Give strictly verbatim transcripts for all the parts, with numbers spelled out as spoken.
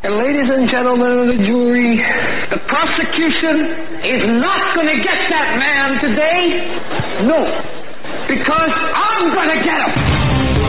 And ladies and gentlemen of the jury, the prosecution is not going to get that man today. No, because I'm going to get him.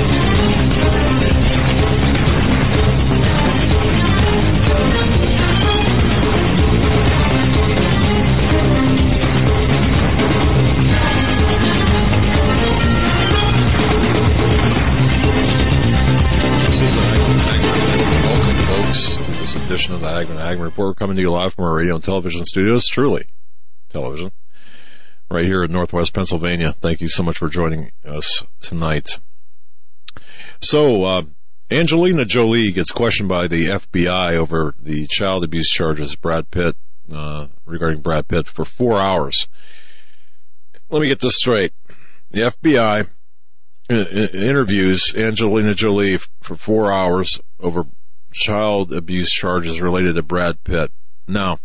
This is the Hagman Hagman. Welcome, folks, to this edition of the Hagman Hagman Report. We're coming to you live from our radio and television studios, truly television, right here in Northwest Pennsylvania. Thank you so much for joining us tonight. So, uh, Angelina Jolie gets questioned by the F B I over the child abuse charges Brad Pitt, uh, regarding Brad Pitt for four hours. Let me get this straight. The F B I interviews Angelina Jolie for four hours over child abuse charges related to Brad Pitt. Now,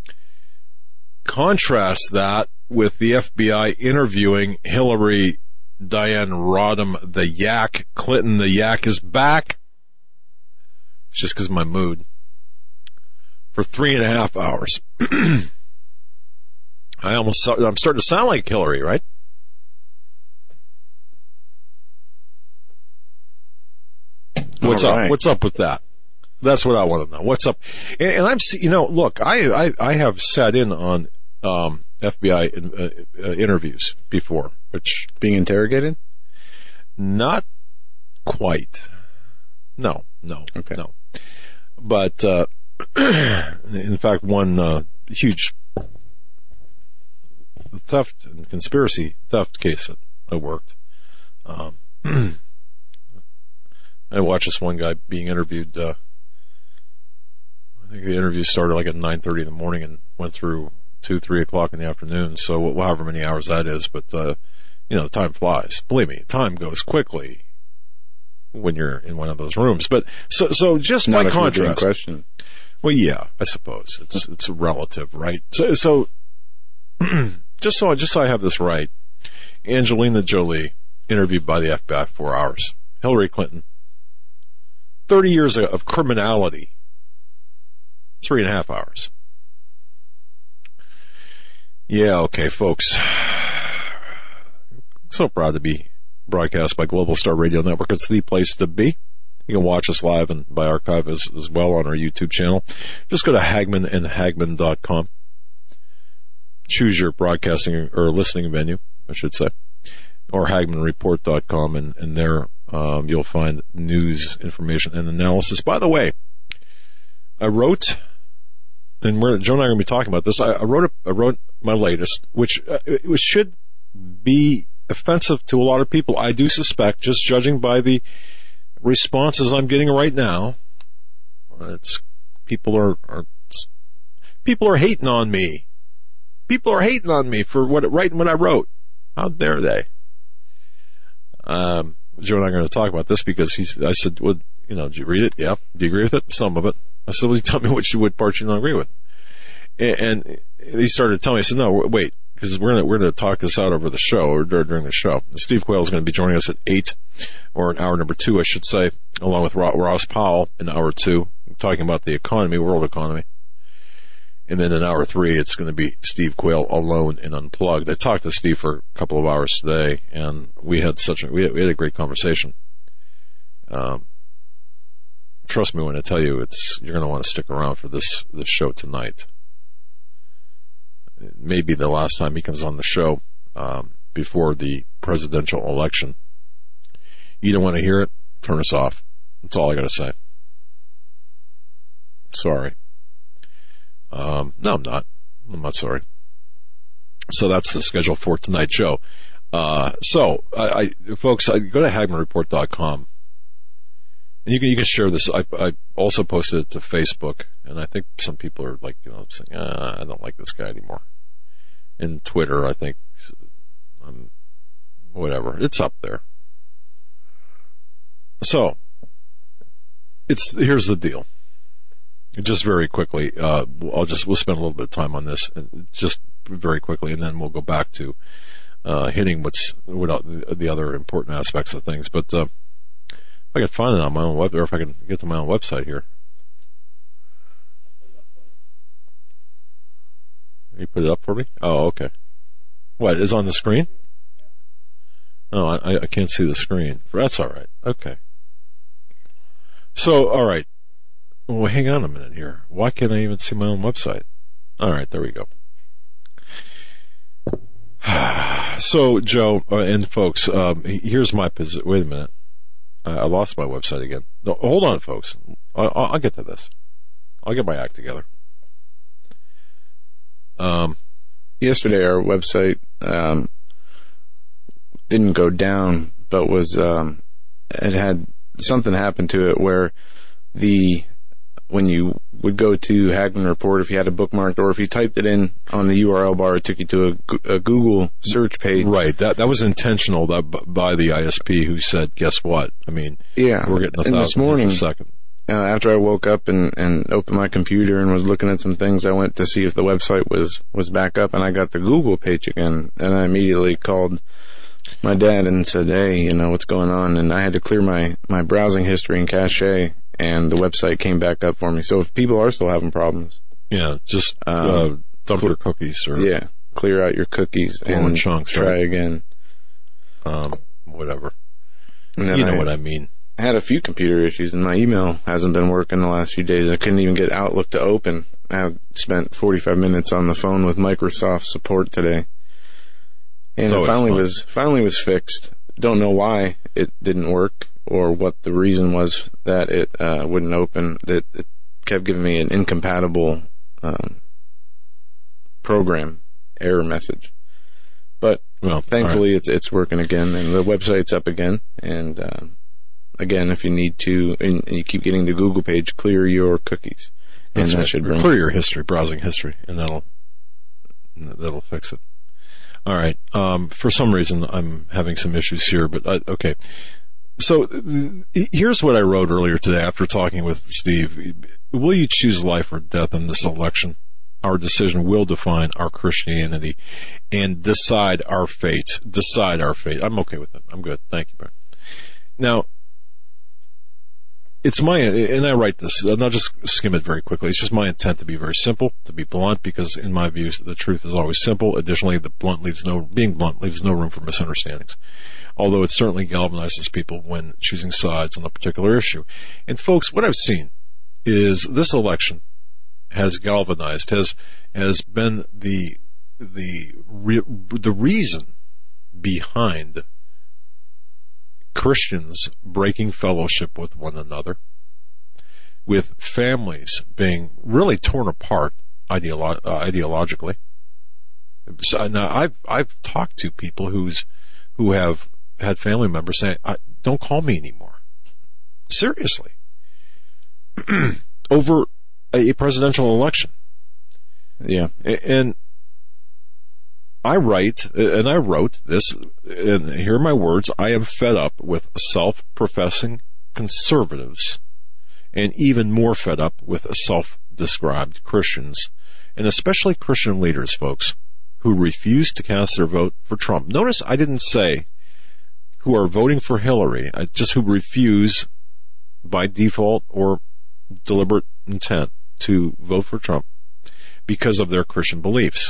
contrast that with the F B I interviewing Hillary Diane Rodham, the Yak Clinton. The Yak is back. It's just because of my mood. For three and a half hours. I almost, I'm starting to sound like Hillary, right? What's right. up? What's up with that? That's what I want to know. What's up? And, and I'm, you know, look, I, I, I have sat in on um, F B I in, uh, uh, interviews before, which being interrogated? Not quite. No, no, okay, no. But uh, in fact, one uh, huge theft and conspiracy theft case that I worked. Um, I watched this one guy being interviewed. Uh, I think the interview started like at nine thirty in the morning and went through two, three o'clock in the afternoon. So however many hours that is, but uh, you know, time flies. Believe me, time goes quickly when you're in one of those rooms. But so, so just Not by if contrast, you're being questioned. Well, yeah, I suppose it's it's relative, right? So, so just so just so I have this right, Angelina Jolie interviewed by the F B I for four hours. Hillary Clinton. thirty years of criminality, three and a half hours. Yeah, okay, folks. So proud to be broadcast by Global Star Radio Network. It's the place to be. You can watch us live and by archive as, as well on our YouTube channel. Just go to Hagman and Hagman dot com. Choose your broadcasting or listening venue, I should say, or Hagman Report dot com, and, and there Um, you'll find news, information, and analysis. By the way, I wrote, and we're, Joe and I are going to be talking about this. I, I wrote, a, I wrote my latest, which uh, it should be offensive to a lot of people. I do suspect, just judging by the responses I'm getting right now, it's people are, are people are hating on me. People are hating on me for what writing what I wrote. How dare they? Um. Joe and I are going to talk about this because he's, I said, well, you know, did you read it? Yeah. Do you agree with it? Some of it. I said, well, you tell me which, what parts you don't agree with. And, and he started telling me, I said, no, wait, because we're going to, we're going to talk this out over the show or during the show. And Steve Quayle is going to be joining us at eight, or in hour number two, I should say, along with Ross Powell in hour two, talking about the economy, world economy. And then in hour three, it's going to be Steve Quayle alone and unplugged. I talked to Steve for a couple of hours today, and we had such a, we had, we had a great conversation. Um, trust me when I tell you, it's, you're going to want to stick around for this, this show tonight. It may be the last time he comes on the show, um, before the presidential election. You don't want to hear it? Turn us off. That's all I got to say. Sorry. Um, no, I'm not. I'm not sorry. So that's the schedule for tonight's show. Uh, so, I, I, folks, I, go to Hagman Report dot com. And you can, you can share this. I, I also posted it to Facebook, and I think some people are like, you know, saying, ah, I don't like this guy anymore. And Twitter, I think, um, whatever. It's up there. So, it's, here's the deal. Just very quickly, uh, I'll just, we'll spend a little bit of time on this, just very quickly, and then we'll go back to, uh, hitting what's, what the other important aspects of things. But, uh, if I can find it on my own web, or if I can get to my own website here. You put it up for me? Oh, okay. What, is on the screen? Oh, I, I can't see the screen. That's all right. Okay. So, all right. Well, hang on a minute here. Why can't I even see my own website? All right, there we go. So, Joe uh, and folks, um, here's my position. Wait a minute. I, I lost my website again. No, hold on, folks. I, I'll get to this. I'll get my act together. Um, Yesterday, our website um, didn't go down, but was um, it had something happen to it where the when you would go to Hagmann Report, if you had it bookmarked, or if you typed it in on the U R L bar, it took you to a, a Google search page. Right. That that was intentional that, by the I S P who said, guess what? I mean, yeah. we're getting a and thousand this morning, a second. Uh, after I woke up and, and opened my computer and was looking at some things, I went to see if the website was, was back up, and I got the Google page again. And I immediately called my dad and said, hey, you know, what's going on? And I had to clear my, my browsing history and cache, and the website came back up for me. So if people are still having problems, yeah, just um, uh, dump your cookies or yeah, clear out your cookies and chunks, try right? again. Um, whatever. And then you know I, what I mean. I had a few computer issues, and my email hasn't been working the last few days. I couldn't even get Outlook to open. I spent forty-five minutes on the phone with Microsoft support today, and So it it's finally fun. was finally was fixed. Don't know why it didn't work or what the reason was that it uh, wouldn't open. That it kept giving me an incompatible um, program error message. But Well, thankfully, all right. it's it's working again, and the website's up again, and. Uh, Again, if you need to, and you keep getting the Google page, clear your cookies, and That's that right. should bring. Clear your history, browsing history, and that'll that'll fix it. All right. Um, for some reason, I'm having some issues here, but uh, okay. So th- here's what I wrote earlier today after talking with Steve. Will you choose life or death in this election? Our decision will define our Christianity and decide our fate. Decide our fate. I'm okay with it. I'm good. Thank you, Brian. Now, it's my, and I write this, and I'll just skim it very quickly. It's just my intent to be very simple, to be blunt, because in my views, the truth is always simple. Additionally, the blunt leaves no, being blunt leaves no room for misunderstandings. Although it certainly galvanizes people when choosing sides on a particular issue. And folks, what I've seen is this election has galvanized, has, has been the, the, re, the reason behind Christians breaking fellowship with one another, with families being really torn apart ideolo- uh, ideologically. So, now, I've I've talked to people who's who have had family members saying, I, "Don't call me anymore." Seriously, over a presidential election. Yeah, and I write, and I wrote this, and here are my words, I am fed up with self-professing conservatives, and even more fed up with self-described Christians, and especially Christian leaders, folks, who refuse to cast their vote for Trump. Notice I didn't say who are voting for Hillary, just who refuse by default or deliberate intent to vote for Trump because of their Christian beliefs.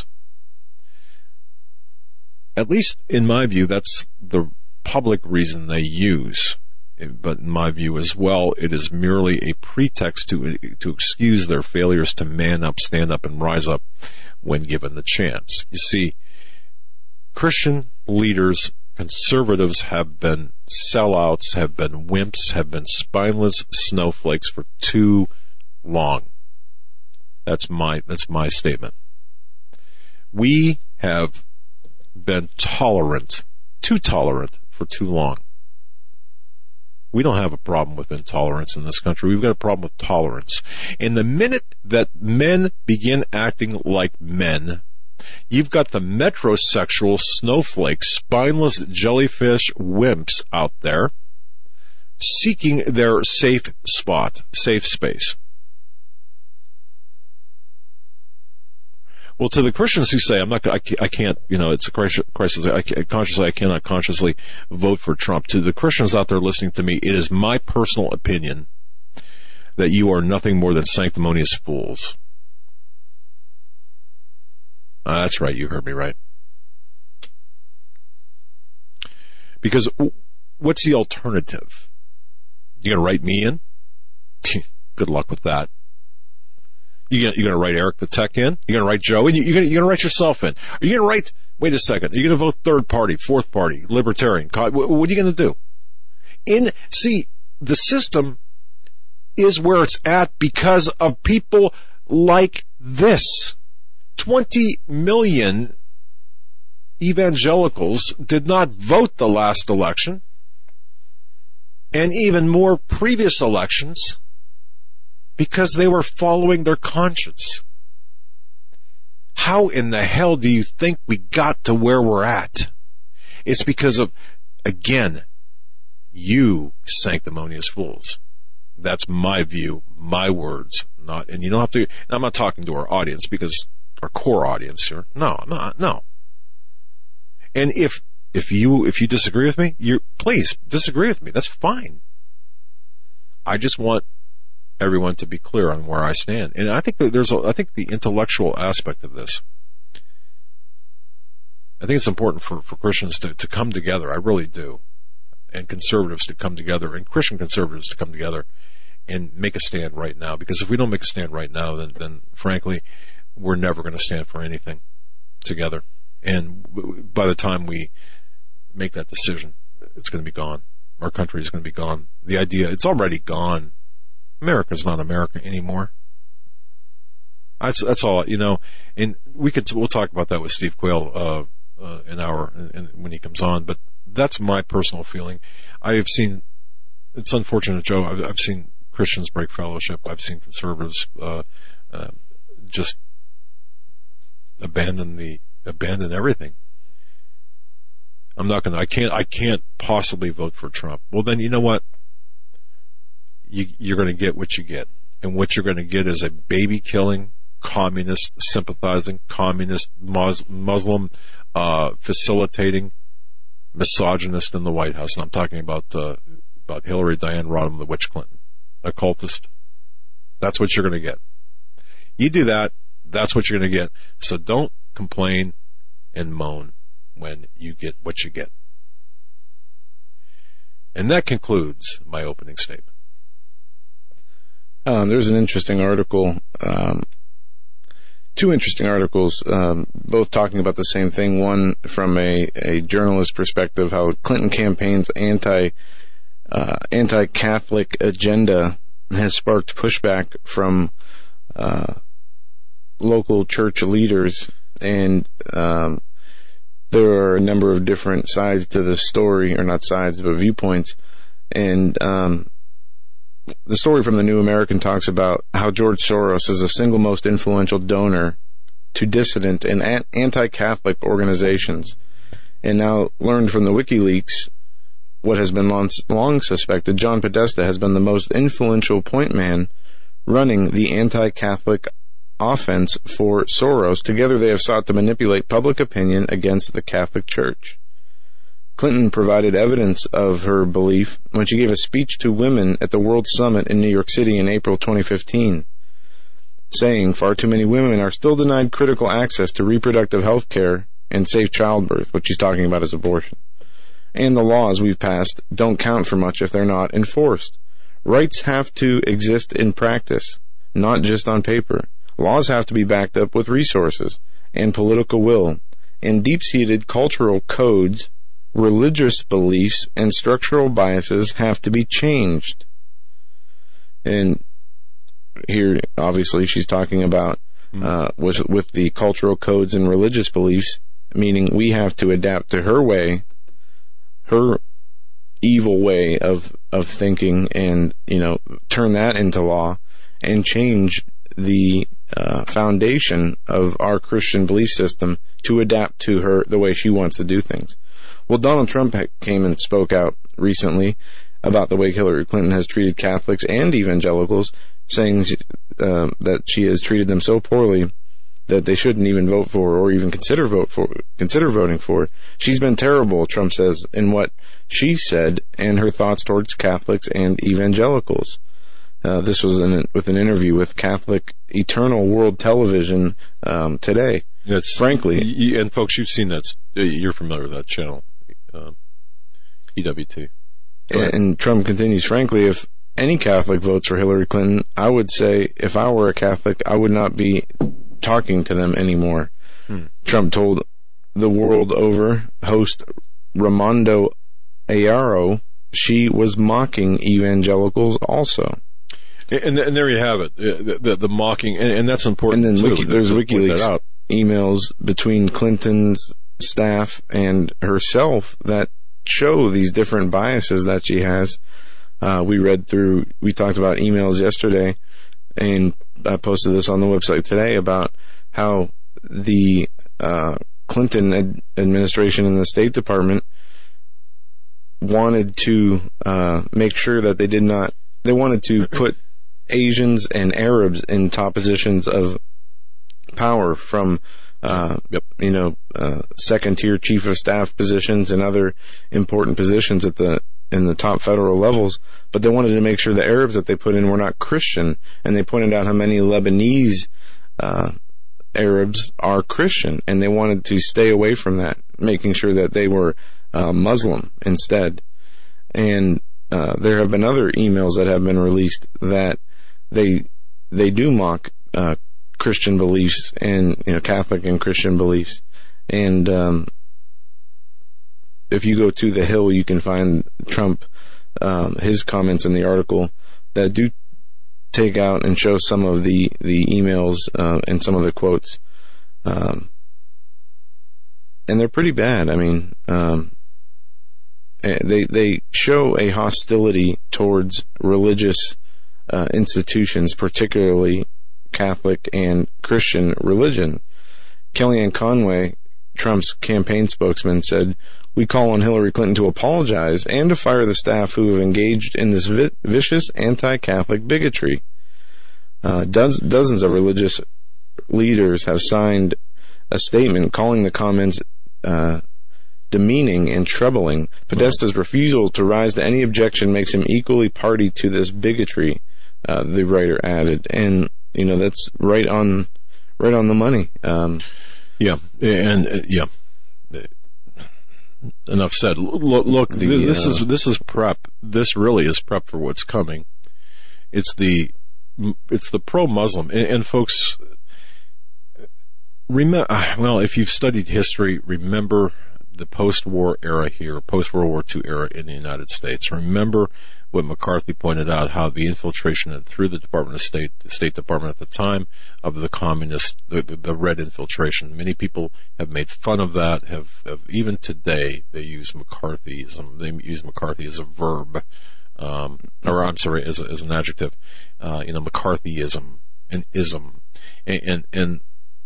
At least in my view, that's the public reason they use. But in my view as well, it is merely a pretext to to excuse their failures to man up, stand up, and rise up when given the chance. You see, Christian leaders, conservatives, have been sellouts, have been wimps, have been spineless snowflakes for too long. That's my that's my statement. We have been tolerant, too tolerant for too long. We don't have a problem with intolerance in this country. We've got a problem with tolerance. And the minute that men begin acting like men, you've got the metrosexual snowflake, spineless jellyfish wimps out there seeking their safe spot, safe space. Well, to the Christians who say, I'm not, I can't, you know, it's a crisis, I can't, consciously, I cannot consciously vote for Trump. To the Christians out there listening to me, it is my personal opinion that you are nothing more than sanctimonious fools. Uh, that's right. You heard me right. Because what's the alternative? You going to write me in? Good luck with that. You gonna, you going to write Eric the Tech in? You going to write Joe in? You, you're going to write yourself in? Are you going to write, wait a second, are you going to vote third party, fourth party, libertarian? What, what are you going to do? In, see, the system is where it's at because of people like this. twenty million evangelicals did not vote the last election, and even more previous elections, because they were following their conscience. How in the hell do you think we got to where we're at? It's because of, again, you sanctimonious fools. That's my view, my words, not, and you don't have to, I'm not talking to our audience because our core audience here. No, no, no. And if, if you, if you disagree with me, you please disagree with me. That's fine. I just want everyone to be clear on where I stand. And I think that there's a, I think the intellectual aspect of this, I think it's important for, for Christians to, to come together. I really do. And conservatives to come together, and Christian conservatives to come together and make a stand right now. Because if we don't make a stand right now, then, then frankly, we're never going to stand for anything together. And by the time we make that decision, it's going to be gone. Our country is going to be gone. The idea, it's already gone. America's not America anymore. That's, that's all, you know, and we could, we'll talk about that with Steve Quayle, uh, uh, an hour and, and when he comes on, but that's my personal feeling. I have seen, it's unfortunate, Joe, I've, I've seen Christians break fellowship. I've seen conservatives, uh, uh, just abandon the, abandon everything. I'm not gonna, I can't, I can't possibly vote for Trump. Well, then, you know what? You, you're gonna get what you get. And what you're gonna get is a baby killing, communist sympathizing, communist Mus- Muslim, uh, facilitating misogynist in the White House. And I'm talking about, uh, about Hillary, Diane Rodham, the witch Clinton, occultist. That's what you're gonna get. You do that, that's what you're gonna get. So don't complain and moan when you get what you get. And that concludes my opening statement. Um, there's an interesting article, um, two interesting articles, um, both talking about the same thing. One from a, a journalist perspective, how Clinton campaign's anti, uh, anti-Catholic agenda has sparked pushback from, uh, local church leaders, and um, there are a number of different sides to the story, or not sides, but viewpoints. And um, the story from the New American talks about how George Soros is the single most influential donor to dissident and anti-Catholic organizations. And now learned from the WikiLeaks, what has been long, long suspected, John Podesta has been the most influential point man running the anti-Catholic offense for Soros. Together they have sought to manipulate public opinion against the Catholic Church. Clinton provided evidence of her belief when she gave a speech to women at the World Summit in New York City in April twenty fifteen, saying far too many women are still denied critical access to reproductive health care and safe childbirth, what she's talking about is abortion. And the laws we've passed don't count for much if they're not enforced. Rights have to exist in practice, not just on paper. Laws have to be backed up with resources and political will, and deep-seated cultural codes, religious beliefs, and structural biases have to be changed. And here, obviously, she's talking about uh, with, with the cultural codes and religious beliefs, meaning we have to adapt to her way, her evil way of, of thinking, and, you know, turn that into law and change the uh, foundation of our Christian belief system to adapt to her, the way she wants to do things. Well, Donald Trump came and spoke out recently about the way Hillary Clinton has treated Catholics and evangelicals, saying uh, that she has treated them so poorly that they shouldn't even vote for or even consider vote for consider voting for. She's been terrible, Trump says, in what she said and her thoughts towards Catholics and evangelicals. Uh, this was in, with an interview with Catholic Eternal World Television um, today. That's frankly, y- and folks, you've seen that. You're familiar with that channel, uh, E W T. and, and Trump continues, frankly, if any Catholic votes for Hillary Clinton, I would say if I were a Catholic, I would not be talking to them anymore. Hmm. Trump told the world over host Raimondo Ayaro she was mocking evangelicals also. And, and there you have it, the, the, the mocking, and, and that's important. And then too, Wiki, there's to WikiLeaks out. emails between Clinton's staff and herself that show these different biases that she has. Uh, we read through, we talked about emails yesterday, and I posted this on the website today about how the uh, Clinton ad- administration and the State Department wanted to uh, make sure that they did not, they wanted to put Asians and Arabs in top positions of power, from uh, yep. you know, uh, second tier chief of staff positions and other important positions at the in the top federal levels. But they wanted to make sure the Arabs that they put in were not Christian, and they pointed out how many Lebanese uh, Arabs are Christian, and they wanted to stay away from that, making sure that they were uh, Muslim instead. And uh, there have been other emails that have been released that they they do mock uh, Christian beliefs and, you know, Catholic and Christian beliefs. And um, if you go to the Hill, you can find Trump, um, his comments in the article that do take out and show some of the the emails uh, and some of the quotes, um, and they're pretty bad. I mean, um, they they show a hostility towards religious uh, institutions, particularly Catholic and Christian religion. Kellyanne Conway, Trump's campaign spokesman, said, "We call on Hillary Clinton to apologize and to fire the staff who have engaged in this vi- vicious anti-Catholic bigotry." Uh, does, dozens of religious leaders have signed a statement calling the comments uh, demeaning and troubling. Podesta's refusal to rise to any objection makes him equally party to this bigotry, uh, the writer added. And, you know, that's right on, right on the money. Um, yeah, and uh, yeah. Enough said. Look, look The, this uh, is this is prep. This really is prep for what's coming. It's the it's the pro-Muslim, and, and folks, remember. Well, if you've studied history, remember the post-war era here, post-World War Two era in the United States. Remember what McCarthy pointed out, how the infiltration through the Department of State, the State Department at the time of the communists, the, the, the red infiltration. Many people have made fun of that, have, have even today they use McCarthyism. They use McCarthy as a verb, um, or I'm sorry, as, a, as an adjective. Uh, you know, McCarthyism and ism, and and, and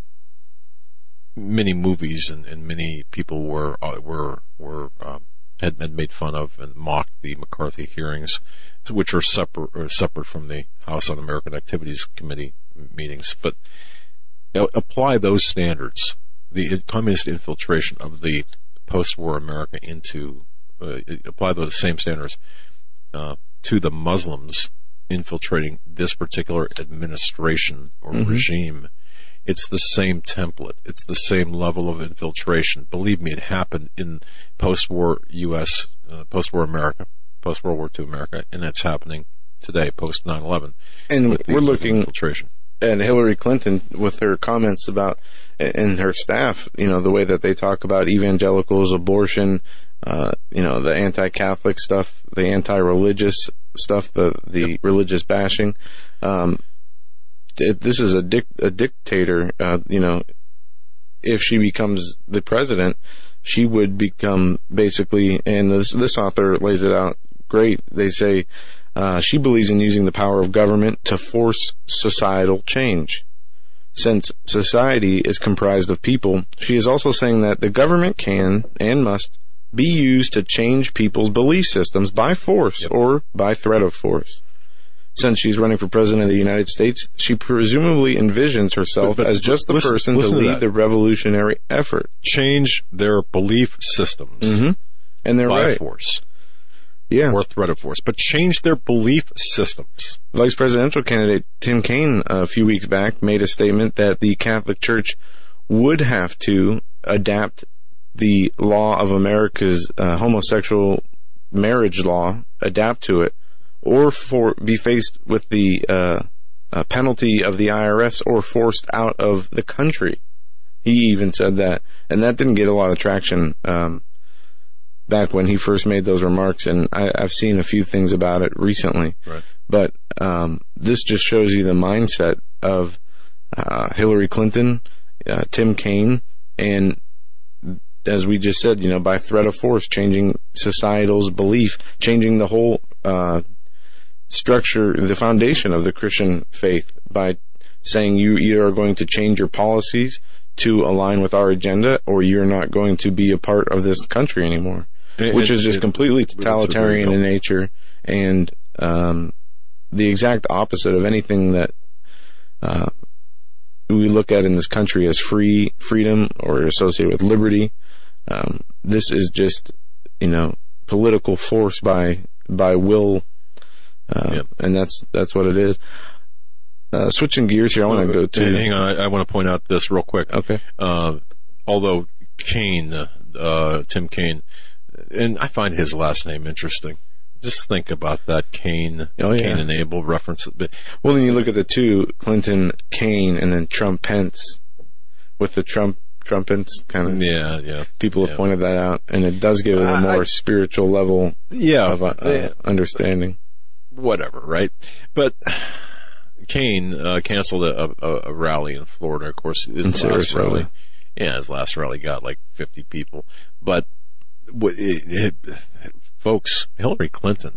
many movies and, and many people were uh, were were. Um, Had, had made fun of and mocked the McCarthy hearings, which are separate or separate from the House Un-American Activities Committee meetings. But you know, apply those standards, the communist infiltration of the post-war America into, uh, apply those same standards uh, to the Muslims infiltrating this particular administration or mm-hmm. regime. It's the same template. It's the same level of infiltration. Believe me, it happened in post-war U S, uh, post-war America, post-World War Two America, and it's happening today, post nine eleven. And we're looking infiltration. at Hillary Clinton with her comments about, and her staff, you know, the way that they talk about evangelicals, abortion, uh, you know, the anti-Catholic stuff, the anti-religious stuff, the, the yep. religious bashing. Um, This is a, dic- a dictator, uh, you know, if she becomes the president, she would become basically, and this, this author lays it out great. They say, uh, she believes in using the power of government to force societal change. Since society is comprised of people, she is also saying that the government can and must be used to change people's belief systems by force yep. or by threat of force. Since she's running for president of the United States, she presumably envisions herself but, but, as just the listen, person listen to lead to the revolutionary effort. Change their belief systems. Mm-hmm. And they're by right. force. Yeah. Or threat of force. But change their belief systems. Vice presidential candidate Tim Kaine a few weeks back made a statement that the Catholic Church would have to adapt the law of America's uh, homosexual marriage law, adapt to it, or for be faced with the uh, uh, penalty of the I R S or forced out of the country. He even said that, and that didn't get a lot of traction um, back when he first made those remarks, and I, I've seen a few things about it recently. Right. But um, this just shows you the mindset of uh, Hillary Clinton, uh, Tim Kaine, and as we just said, you know, by threat of force, changing societal's belief, changing the whole uh, structure, the foundation of the Christian faith by saying you either are going to change your policies to align with our agenda, or you're not going to be a part of this country anymore, it, which is just it, completely totalitarian in nature and um, the exact opposite of anything that uh, we look at in this country as free freedom or associated with liberty. Um, this is just, you know, political force by by will, uh, yep. and that's that's what it is. Uh, switching gears here, I want to go to... Hang on, I, I want to point out this real quick. Okay. Uh, although Kaine, uh, uh, Tim Kaine, and I find his last name interesting. Just think about that, Kaine, oh, yeah. Cain and Abel reference. Well, then you look at the two, Clinton, Kaine, and then Trump, Pence, with the Trump, Trumpets kind of... Yeah, yeah. People have yeah. pointed that out, and it does give it a more I, spiritual level yeah, of uh, uh, understanding. Whatever, right? But... Kaine uh, canceled a, a, a rally in Florida. Of course, his in last Sarasota. rally, yeah, his last rally got like fifty people. But it, it, folks, Hillary Clinton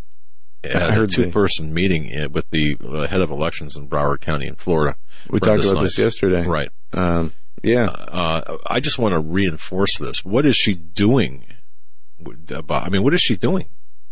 had I a heard two-person meeting with the head of elections in Broward County in Florida. We talked about this yesterday, right? Um, yeah, uh, I just want to reinforce this. What is she doing? About, I mean, what is she doing?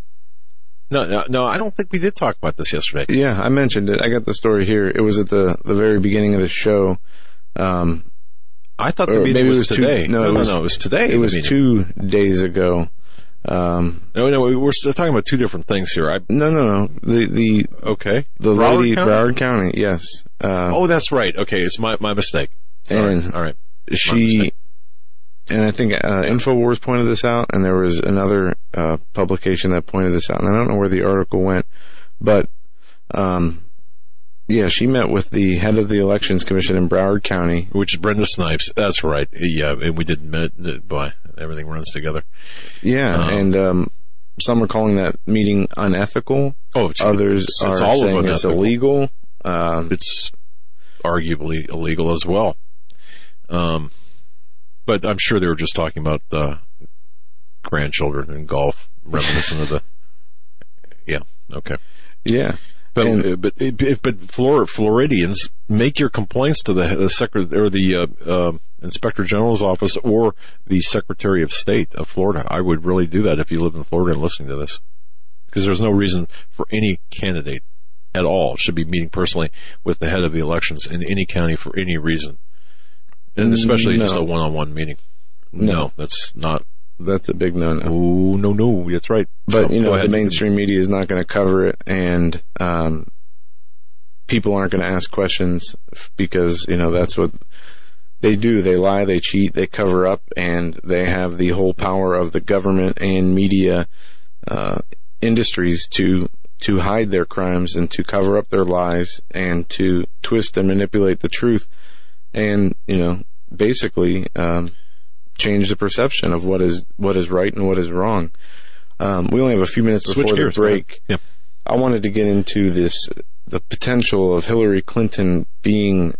No, no, no, I don't think we did talk about this yesterday. Yeah, I mentioned it. I got the story here. It was at the, the very beginning of the show. Um, I thought the meeting was, was today. Two, no, no, it was, no, no, it was today. It was two days ago. Um, no, no, we're still talking about two different things here. I, no, no, no. The, the, okay. The Broward lady, County? Broward County, yes. Uh, oh, that's right. Okay, it's my, my mistake. Sorry. And all right. She, and I think uh, InfoWars pointed this out, and there was another uh, publication that pointed this out, and I don't know where the article went, but um, yeah, she met with the head of the Elections Commission in Broward County, which is Brenda Snipes. That's right. Yeah, and we did met. Boy, everything runs together. Yeah, um, and um, some are calling that meeting unethical. Oh, it's, others it's, are it's all saying of it's illegal. Um, it's arguably illegal as well. Um. But I'm sure they were just talking about uh, grandchildren and golf, reminiscent of the. Yeah. Okay. Yeah. But and, but but, but Flor- Floridians, make your complaints to the, the secretary or the uh, uh, Inspector General's office or the Secretary of State of Florida. I would really do that if you live in Florida and listening to this, because there's no reason for any candidate at all should be meeting personally with the head of the elections in any county for any reason. And especially no. just a one-on-one meeting. No, no, that's not. That's a big no-no. Oh, no, no, that's right. But, so, you know, the mainstream media is not going to cover it, and um, people aren't going to ask questions because, you know, that's what they do. They lie, they cheat, they cover up, and they have the whole power of the government and media uh, industries to to hide their crimes and to cover up their lies and to twist and manipulate the truth. And, you know, basically um, change the perception of what is what is right and what is wrong. Um, we only have a few minutes before the break. Yeah. I wanted to get into this, the potential of Hillary Clinton being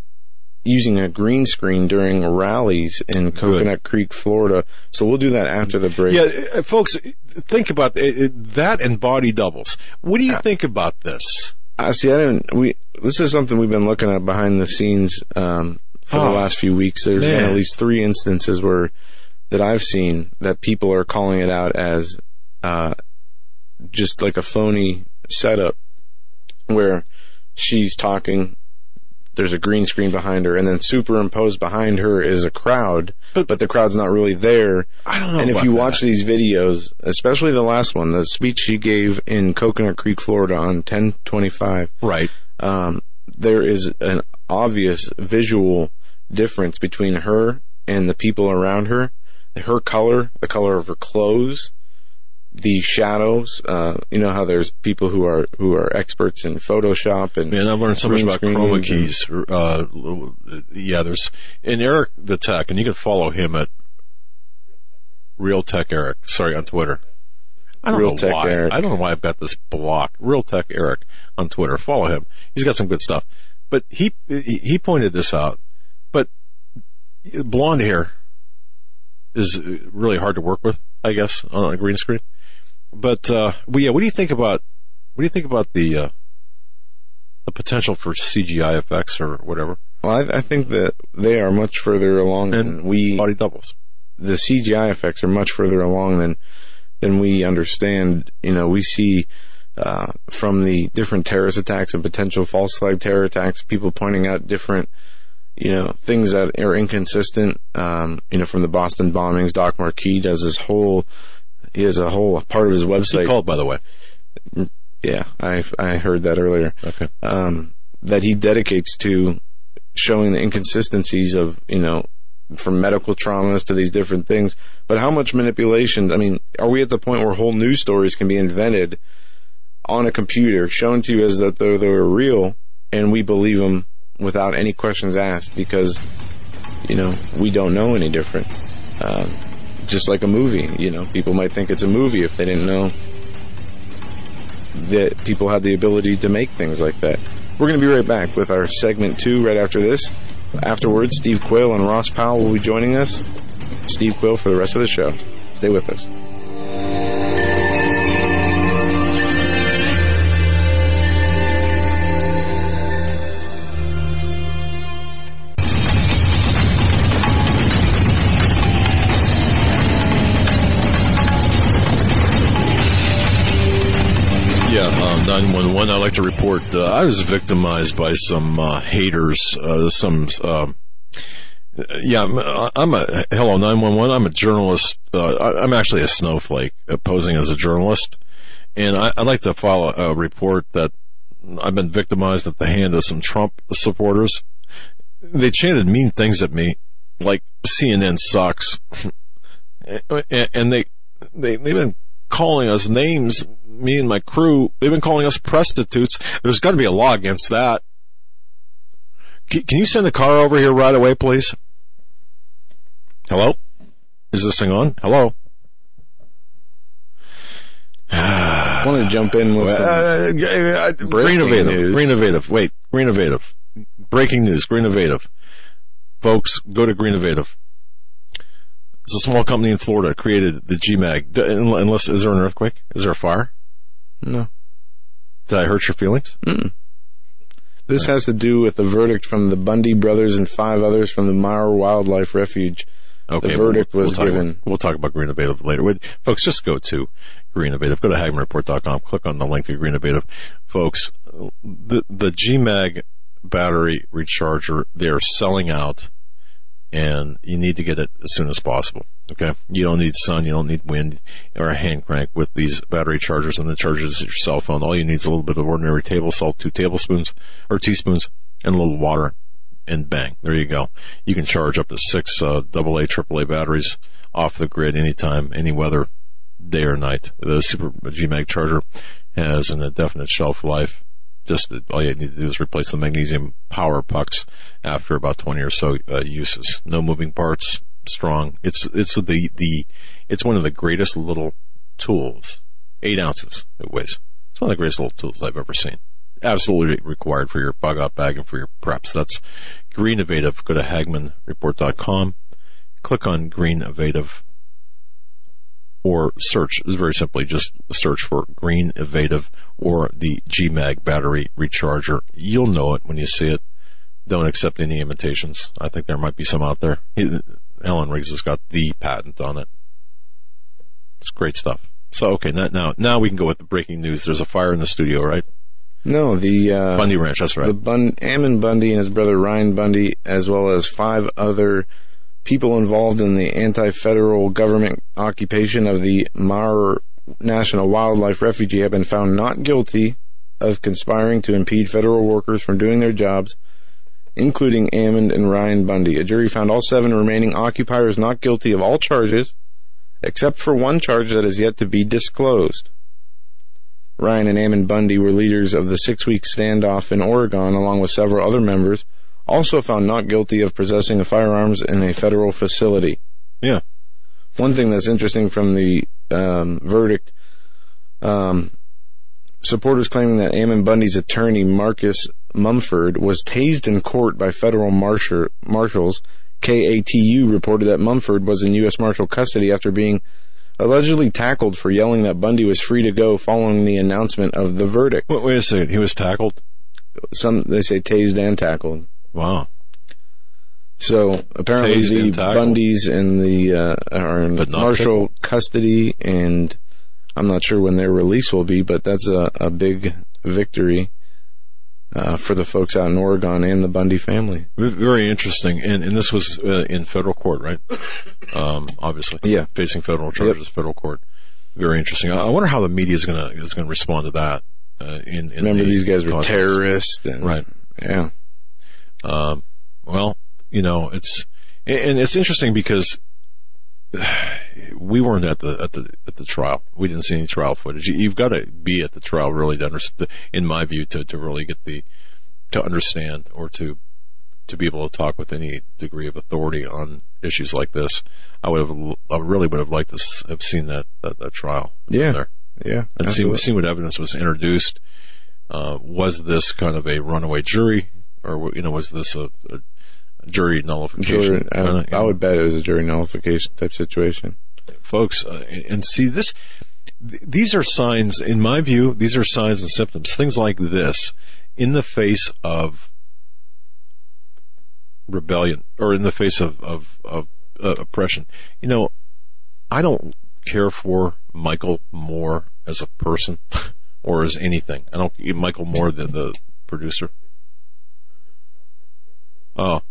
using a green screen during rallies in Coconut Good. Creek, Florida. So we'll do that after the break. Yeah, folks, think about that and body doubles. What do you uh, think about this? I see. I didn't. We. This is something we've been looking at behind the scenes um, for oh, the last few weeks. There's man. been at least three instances where that I've seen that people are calling it out as uh, just like a phony setup, where she's talking. There's a green screen behind her, and then superimposed behind her is a crowd, but, but the crowd's not really there. I don't know. And if you that. watch these videos, especially the last one, the speech she gave in Coconut Creek, Florida on ten twenty-five, right? Um, there is an obvious visual difference between her and the people around her. Her color, the color of her clothes, the shadows. Uh, you know how there's people who are who are experts in Photoshop and man, I've learned so much about chroma and, keys. Uh, yeah, there's and Eric the Tech, and you can follow him at Real Tech Eric. Sorry, on Twitter. I don't Real know Tech why. Eric. I don't know why I've got this block. Real Tech Eric on Twitter. Follow him. He's got some good stuff. But he he pointed this out. But blonde hair is really hard to work with, I guess, on a green screen. But uh, well, yeah, what do you think about what do you think about the uh, the potential for C G I effects or whatever? Well, I, I think that they are much further along and than we. Body doubles. The C G I effects are much further along than than we understand. You know, we see uh, from the different terrorist attacks and potential false flag terror attacks, people pointing out different, you know, things that are inconsistent. Um, you know, from the Boston bombings, Doc Marquis does this whole. He has a whole part of his website. He called, by the way. Yeah, I I heard that earlier. Okay. Um, that he dedicates to showing the inconsistencies of, you know, from medical traumas to these different things. But how much manipulations? I mean, are we at the point where whole news stories can be invented on a computer, shown to you as that they're, they're real, and we believe them without any questions asked because, you know, we don't know any different. Um, just like a movie, you know, people might think it's a movie if they didn't know that people had the ability to make things like that. We're going to be right back with our segment two right after this. Afterwards, Steve Quayle and Ross Powell will be joining us. Steve Quayle for the rest of the show. Stay with us. Yeah, um, nine one one, I'd like to report, uh, I was victimized by some uh, haters, uh, some, uh, yeah, I'm, I'm a, hello, nine one one, I'm a journalist, uh, I'm actually a snowflake, uh, posing as a journalist, and I, I'd like to file a, a report that I've been victimized at the hand of some Trump supporters. They chanted mean things at me, like C N N sucks, and, and they, they, they've been calling us names, me and my crew, they've been calling us prostitutes. There's got to be a law against that. C- can you send the car over here right away, please? Hello? Is this thing on? Hello? I want to jump in with some uh, uh, breaking Green news. Green Innovative. Wait, Green Innovative. Breaking news, Green Innovative. Folks, go to Green Innovative. It's a small company in Florida created the G MAG. Unless, is there an earthquake? Is there a fire? No. Did I hurt your feelings? Mm-mm. This has to do with the verdict from the Bundy brothers and five others from the Mauer Wildlife Refuge. Okay, the verdict we'll, was we'll given. About, we'll talk about Green Innovative later. Wait, folks, just go to Green Innovative. Go to Hagman Report dot com. Click on the link to Green Innovative. Folks, the, the G MAG battery recharger, they're selling out, and you need to get it as soon as possible. Okay? You don't need sun, you don't need wind, or a hand crank with these battery chargers, and the charges your cell phone. All you need is a little bit of ordinary table salt, two tablespoons, or teaspoons, and a little water, and bang, there you go. You can charge up to six uh, double A, triple A batteries off the grid anytime, any weather, day or night. The Super G MAG charger has an indefinite shelf life. Just all you need to do is replace the magnesium power pucks after about twenty or so uh, uses. No moving parts. Strong. It's it's the the it's one of the greatest little tools. Eight ounces it weighs. It's one of the greatest little tools I've ever seen. Absolutely required for your bug out bag and for your preps. That's Green Innovative. Go to Hagman Report dot com. Click on Green Innovative, or search. It's very simply just search for Green Innovative or the G MAG battery recharger. You'll know it when you see it. Don't accept any imitations. I think there might be some out there. He, Alan Riggs has got the patent on it. It's great stuff. So, okay, now, now now we can go with the breaking news. There's a fire in the studio, right? No, the uh, Bundy Ranch, that's right. The Bun- Ammon Bundy and his brother Ryan Bundy, as well as five other people involved in the anti-federal government occupation of the Mauer National Wildlife Refuge, have been found not guilty of conspiring to impede federal workers from doing their jobs including Ammon and Ryan Bundy. A jury found all seven remaining occupiers not guilty of all charges, except for one charge that is yet to be disclosed. Ryan and Ammon Bundy were leaders of the six-week standoff in Oregon, along with several other members, also found not guilty of possessing firearms in a federal facility. Yeah. One thing that's interesting from the um, verdict, um, supporters claiming that Ammon Bundy's attorney, Marcus Mumford, was tased in court by federal marshal, marshals. K A T U reported that Mumford was in U S Marshal custody after being allegedly tackled for yelling that Bundy was free to go following the announcement of the verdict. Wait, wait a second. He was tackled? Some, they say tased and tackled. Wow. So apparently Tased the and tackled. Bundys in the uh, are in Marshal tickled. custody, and I'm not sure when their release will be, but that's a, a big victory uh, for the folks out in Oregon and the Bundy family. Very interesting. And, and this was uh, in federal court, right? Um, obviously. Yeah. Facing federal charges, Yep. federal court. Very interesting. I, I wonder how the media is going to is going to respond to that. Uh, in, in Remember, the these guys were context. terrorists. And, Right. Yeah. Um, well, you know, it's, and it's interesting because we weren't at the, at the, at the trial. We didn't see any trial footage. You, you've got to be at the trial really to understand, in my view, to, to really get the, to understand or to, to be able to talk with any degree of authority on issues like this. I would have, I really would have liked to have seen that, that, that trial. Yeah. There. Yeah. And see, see what evidence was introduced. Uh, was this kind of a runaway jury? Or, you know, was this a, a jury nullification? Jury, I, uh, I would bet it was a jury nullification type situation. Folks, uh, and see this, th- these are signs, in my view, these are signs and symptoms, things like this, in the face of rebellion, or in the face of, of, of uh, oppression. You know, I don't care for Michael Moore as a person, or as anything. I don't, Michael Moore, the, the producer. Oh.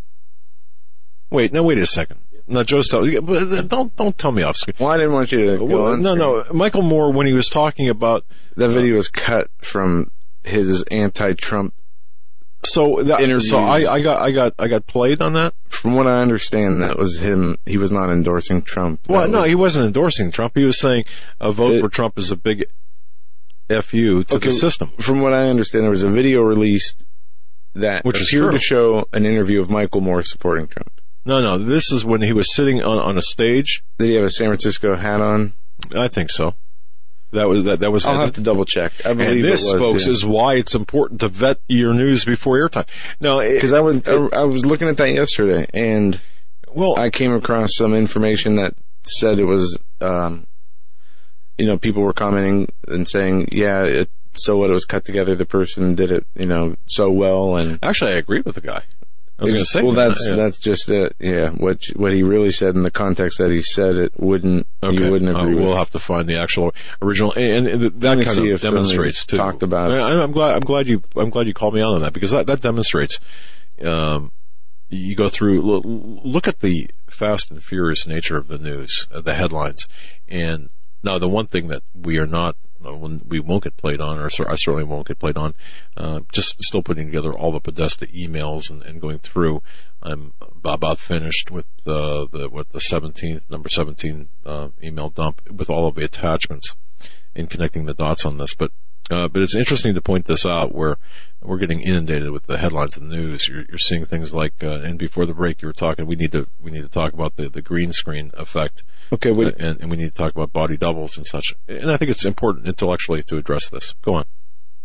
Wait, no, wait a second. No, Joe's telling, don't, don't tell me off screen. Well, I didn't want you to go Well, on no, screen. no, Michael Moore, when he was talking about, That video was cut from his anti-Trump. so that, Interviews. so I, I got, I got, I got played on that. From what I understand, that was him. He was not endorsing Trump. That Well, no, was- he wasn't endorsing Trump. He was saying a vote It- for Trump is a big F U to Okay, the system. From what I understand, there was a video released that Which is appeared true. to show an interview of Michael Moore supporting Trump. No, no, this is when he was sitting on, on a stage. Did he have a San Francisco hat on? I think so. That was, that, that was, I'll have to double check. I believe and this, it was, folks, yeah. is why it's important to vet your news before airtime. Now, it- Because I, would- I, I was looking at that yesterday, and well, I came across some information that said it was, um, you know, people were commenting and saying, yeah, it, so what, it was cut together, the person did it, you know, so well, and actually, I agreed with the guy. I was going to say, well, that, that's yeah. that's just it. Yeah, what what he really said in the context that he said it wouldn't Okay. you wouldn't Uh, agree with. we'll have to find the actual original, and, and that me kind see of if demonstrates somebody's too. talked about it. I, I'm glad. I'm glad you. I'm glad you called me out on that because that, that demonstrates. Um, you go through. Look, look at the fast and furious nature of the news, uh, the headlines, and now the one thing that we are not. When we won't get played on, or I certainly won't get played on, uh, just still putting together all the Podesta emails and, and going through. I'm about finished with the, the with the seventeenth, number seventeen, uh, email dump with all of the attachments in connecting the dots on this. But, uh, but it's interesting to point this out where we're getting inundated with the headlines of the news. You're, you're seeing things like, uh, and before the break you were talking, we need to, we need to talk about the, the green screen effect. Okay, we, Uh, and, and we need to talk about body doubles and such. And I think it's important intellectually to address this. Go on.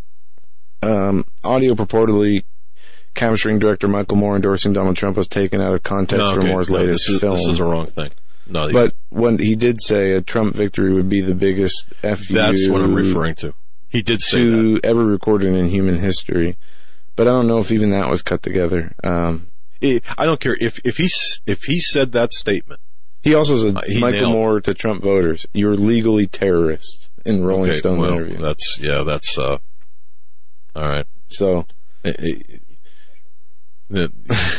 um, audio purportedly capturing director Michael Moore endorsing Donald Trump was taken out of context No, from okay. Moore's No, latest this is, film. This is the wrong thing. No, But when he did say a Trump victory would be the biggest F U that's what I'm referring to. He did say that. to ever recorded in human history. But I don't know if even that was cut together. Um, I I don't care if if he s- if he said that statement. he also said, Uh, he Michael nailed- Moore to Trump voters, "You're legally terrorists" in Rolling Okay, Stone's well, interview. that's yeah, that's uh, all right. So Eh, eh, the-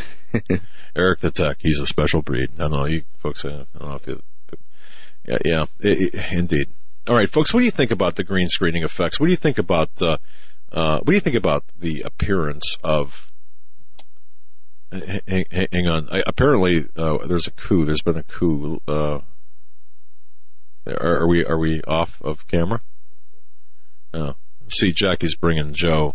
Eric the Tech, he's a special breed. I don't know, you folks. I don't know if you. Yeah, yeah, i i indeed. All right, folks. What do you think about the green screening effects? What do you think about uh, uh, what do you think about the appearance of hang, hang on. I, apparently, uh, there's a coup. There's been a coup. Uh, are, are we are we off of camera? Oh. See, Jackie's bringing Joe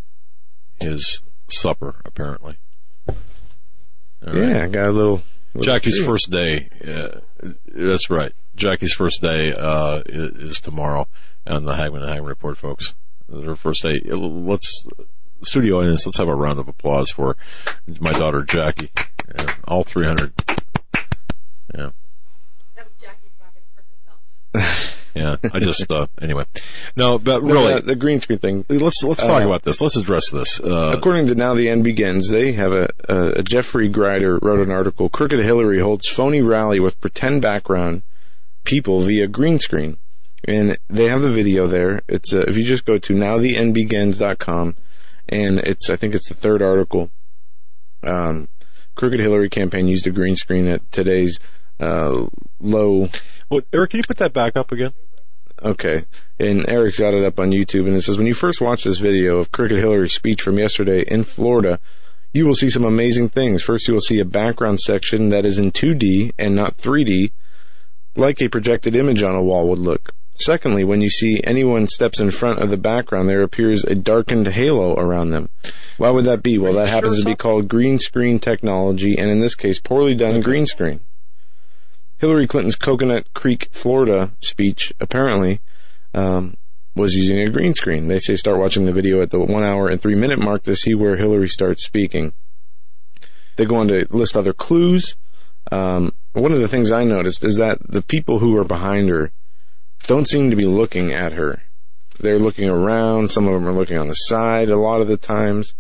his supper, apparently. All yeah, right. I got a little... little Jackie's treat. first day, uh, that's right. Jackie's first day uh, is, is tomorrow on the Hagman and Hagman Report, folks. Her first day. Let's, studio audience, let's have a round of applause for my daughter, Jackie. Yeah, all three hundred. Yeah. That was Jackie clapping for herself. Yeah, I just, uh, anyway. No, but No, really, uh, the green screen thing. let's let's talk Uh, about this. Let's address this. Uh, According to Now the End Begins, they have a, a, a Jeffrey Grider wrote an article, Crooked Hillary holds phony rally with pretend background people via green screen. And they have the video there. It's uh, if you just go to now the end begins dot com, and it's, I think it's the third article. Um, Crooked Hillary campaign used a green screen at today's uh, low. well, Eric, can you put that back up again? Okay. And Eric's got it up on YouTube, and it says, when you first watch this video of Crooked Hillary's speech from yesterday in Florida, you will see some amazing things. First, you will see a background section that is in two D and not three D, like a projected image on a wall would look. Secondly, when you see anyone steps in front of the background, there appears a darkened halo around them. Why would that be? Well, that happens to be called green screen technology, and in this case, poorly done green screen. Hillary Clinton's Coconut Creek, Florida speech apparently um, was using a green screen. They say start watching the video at the one hour and three minute mark to see where Hillary starts speaking. They go on to list other clues. Um, one of the things I noticed is that the people who are behind her don't seem to be looking at her. They're looking around. Some of them are looking on the side a lot of the times.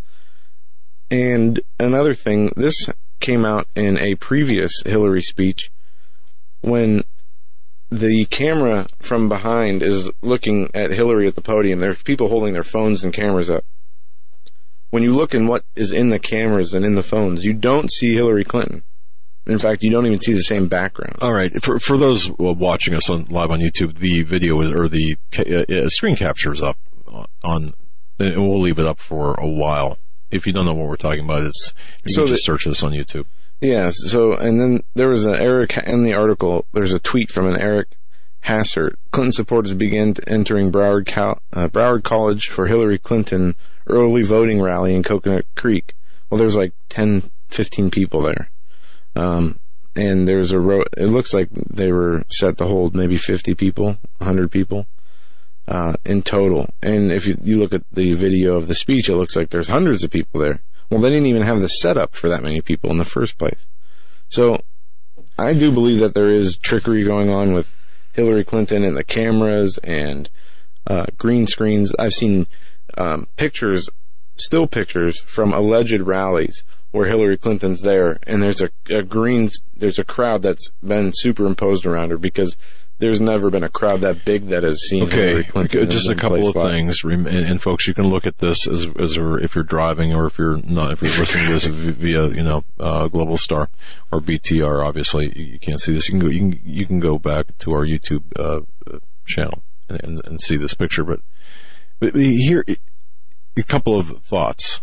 And another thing, this came out in a previous Hillary speech when the camera from behind is looking at Hillary at the podium. There's people holding their phones and cameras up. When you look in what is in the cameras and in the phones, you don't see Hillary Clinton. In fact, you don't even see the same background. All right. For for those watching us on live on YouTube, the video is, or the uh, screen capture is up on, and we'll leave it up for a while. If you don't know what we're talking about, it's you So can the- just search this on YouTube. Yeah, so, and then there was an Eric, in the article, there's a tweet from an Eric Hassert. Clinton supporters began entering Broward, Cal, uh, Broward College for Hillary Clinton early voting rally in Coconut Creek. Well, there's like ten, fifteen people there. Um, and there's a row, it looks like they were set to hold maybe fifty people, one hundred people, uh, in total. And if you, you look at the video of the speech, it looks like there's hundreds of people there. Well, they didn't even have the setup for that many people in the first place. So I do believe that there is trickery going on with Hillary Clinton and the cameras and uh, green screens. I've seen um, pictures, still pictures from alleged rallies where Hillary Clinton's there, and there's a, a green, there's a crowd that's been superimposed around her because there's never been a crowd that big that has seen Hillary Okay, Clinton. just a in couple place of live. things, Rem- and, and folks, you can look at this as, as a, if you're driving or if you're not, if you're listening to this via, you know, uh, Global Star or B T R. Obviously, you, you can't see this. You can go, you can, you can go back to our YouTube uh, channel and, and, and see this picture. But, but here, a couple of thoughts.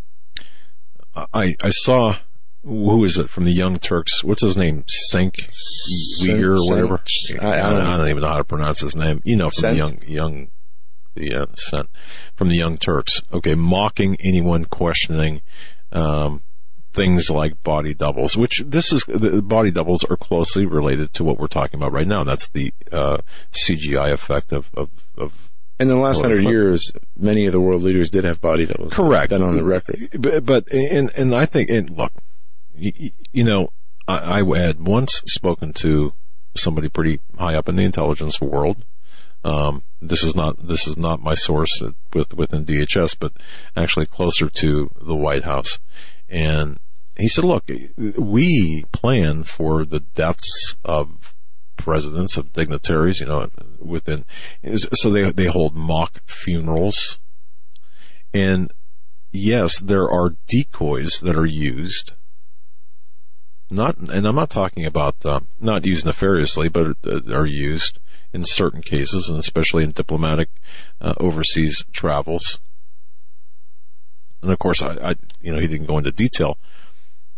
I I saw. Who is it from the Young Turks? What's his name? Senk Uyghur or whatever. I, I, I, don't don't, I know. don't even know how to pronounce his name. You know, from Sent? the young, young, yeah, Sent, from the Young Turks. Okay, mocking anyone questioning um, things like body doubles, which this is the body doubles are closely related to what we're talking about right now. That's the uh, C G I effect of of. of In the last Well, hundred but- years, many of the world leaders did have body doubles. Correct. Been on the record. But, but and and I think, and look, you, you know, I, I had once spoken to somebody pretty high up in the intelligence world. Um, this is not this is not my source with within D H S, but actually closer to the White House. And he said, "Look, we plan for the deaths of presidents, of dignitaries, you know, within. So they they hold mock funerals, and yes, there are decoys that are used." Not, and I'm not talking about uh, not used nefariously, but uh, are used in certain cases, and especially in diplomatic uh, overseas travels. And of course, I, I, you know, he didn't go into detail,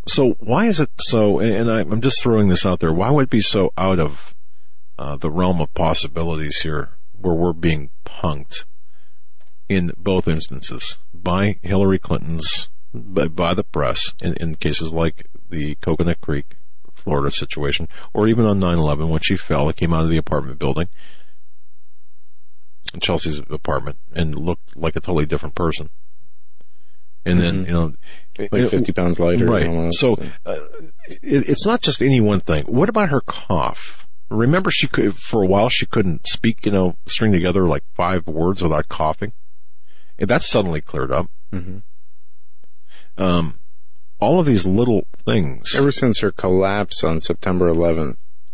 So why is it so, and I, I'm just throwing this out there, why would it be so out of uh, the realm of possibilities here where we're being punked in both instances by Hillary Clinton's, by, by the press, in, in cases like the Coconut Creek, Florida situation, or even on nine eleven when she fell, it came out of the apartment building, Chelsea's apartment, and looked like a totally different person. And then, you know, like fifty pounds lighter. Right. Almost. So uh, it, it's not just any one thing. What about her cough? Remember, she could, for a while, she couldn't speak, you know, string together like five words without coughing. And that's suddenly cleared up. Mm-hmm. Um, all of these little things. Ever since her collapse on September eleventh.